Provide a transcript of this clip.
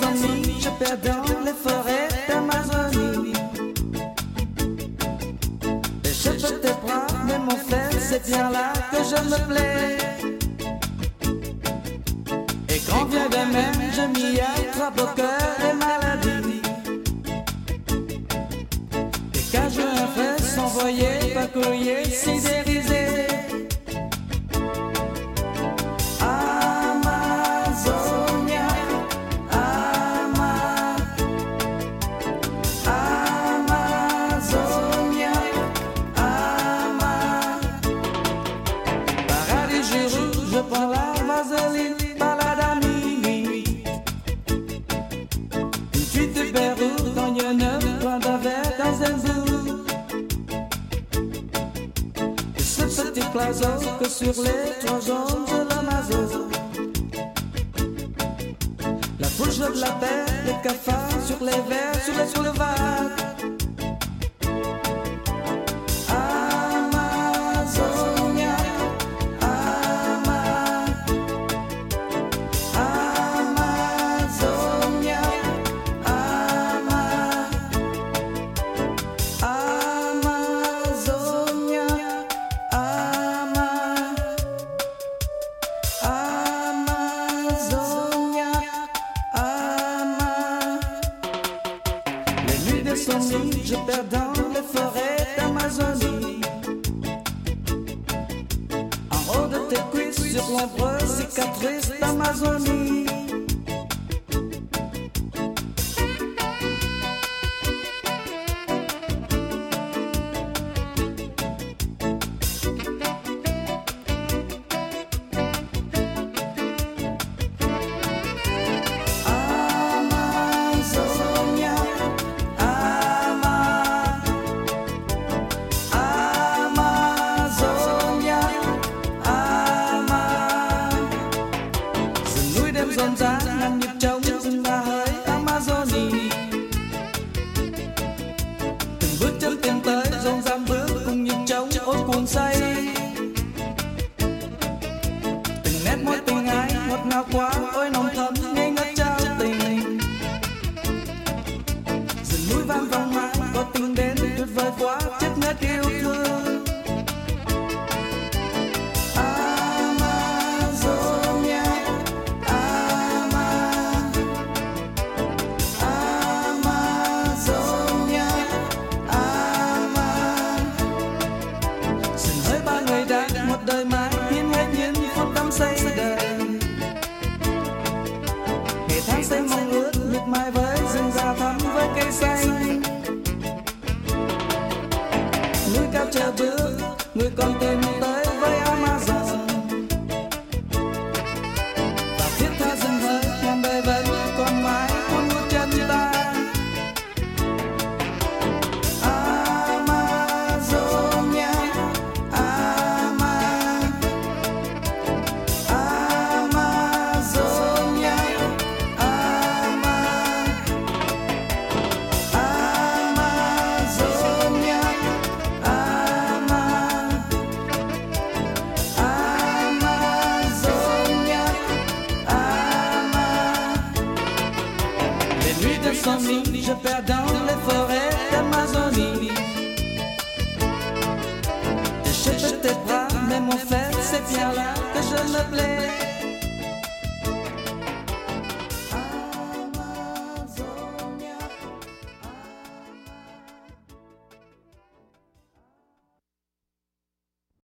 d'insomnie, je perds dans les forêts d'Amazonie. Et je peux tes bras, mais mon frère, c'est bien là que je me plais. Et quand vient de même, je m'y attrape au cœur et maladie. Et quand je me fais s'envoyer par courrier sidérisé. Je prends la vaseline, balade à minuit. Une suite de Pérou, dans Yonne, plein d'avers dans un zoo. Et ce petit oiseau que sur les toits jaunes de l'Amazon. La foule je l'appelle, les cafards sur les verres, sur les boulevards. Je perds dans les forêts d'Amazonie. En haut de tes cuisses, sur l'ombre cicatrice d'Amazonie. Rộn rã nằm nhịp trống rừng và hơi Amazonie. Từng bước chân tiến tới rộn ràng bước cùng nhịp trống ôi cuồng say. Từng nét môi tình ái ngọt ngào quá ôi nồng thắm ngây ngất trao tình. Rừng núi vang vang mãi có tình đến tuyệt vời quá chất ngất yêu thương. Đời mãi hiên hết những phút đắm say đời. Ngày tháng say mong ước miệt mài với rừng già thắm với cây xanh. Núi cao chờ bước người còn tìm tới với Amazon. Và thiết tha rừng hơi ngàn đời vẫn còn mãi cuốn hút chân ta. Je perds dans les forêts d'Amazonie. Je cherche tes bras, mais mon frère, c'est bien là que je me plais.